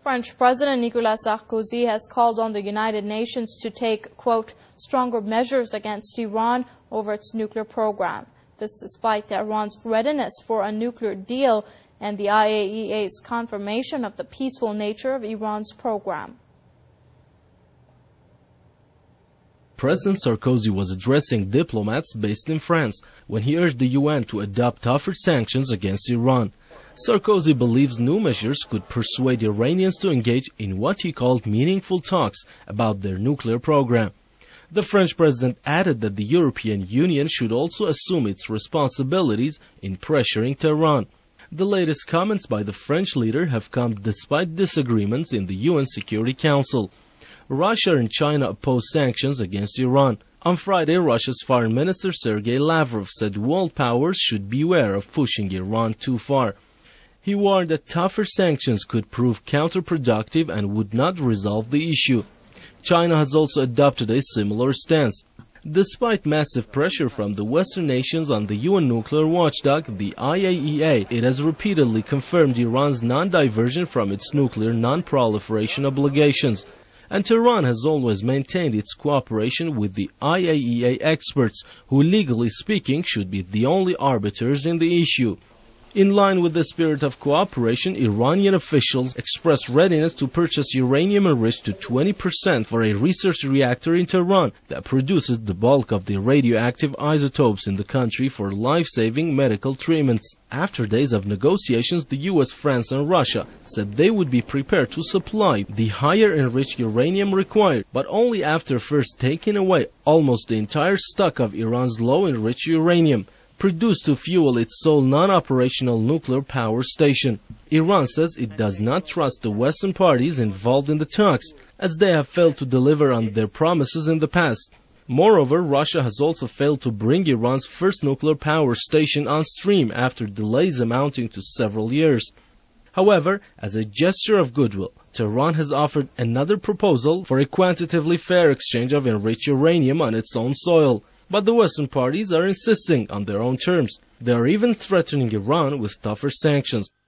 French President Nicolas Sarkozy has called on the United Nations to take, quote, stronger measures against Iran over its nuclear program. This despite Iran's readiness for a nuclear deal and the IAEA's confirmation of the peaceful nature of Iran's program. President Sarkozy was addressing diplomats based in France when he urged the UN to adopt tougher sanctions against Iran. Sarkozy believes new measures could persuade Iranians to engage in what he called meaningful talks about their nuclear program. The French president added that the European Union should also assume its responsibilities in pressuring Tehran. The latest comments by the French leader have come despite disagreements in the UN Security Council. Russia and China oppose sanctions against Iran. On Friday, Russia's Foreign Minister Sergei Lavrov said world powers should beware of pushing Iran too far. He warned that tougher sanctions could prove counterproductive and would not resolve the issue. China has also adopted a similar stance. Despite massive pressure from the Western nations on the UN nuclear watchdog, the IAEA, it has repeatedly confirmed Iran's non-diversion from its nuclear non-proliferation obligations. And Tehran has always maintained its cooperation with the IAEA experts, who legally speaking should be the only arbiters in the issue. In line with the spirit of cooperation, Iranian officials expressed readiness to purchase uranium enriched to 20% for a research reactor in Tehran that produces the bulk of the radioactive isotopes in the country for life-saving medical treatments. After days of negotiations, the US, France and Russia said they would be prepared to supply the higher enriched uranium required, but only after first taking away almost the entire stock of Iran's low-enriched uranium, produced to fuel its sole non-operational nuclear power station. Iran says it does not trust the Western parties involved in the talks, as they have failed to deliver on their promises in the past. Moreover, Russia has also failed to bring Iran's first nuclear power station on stream after delays amounting to several years. However, as a gesture of goodwill, Tehran has offered another proposal for a quantitatively fair exchange of enriched uranium on its own soil. But the Western parties are insisting on their own terms. They are even threatening Iran with tougher sanctions.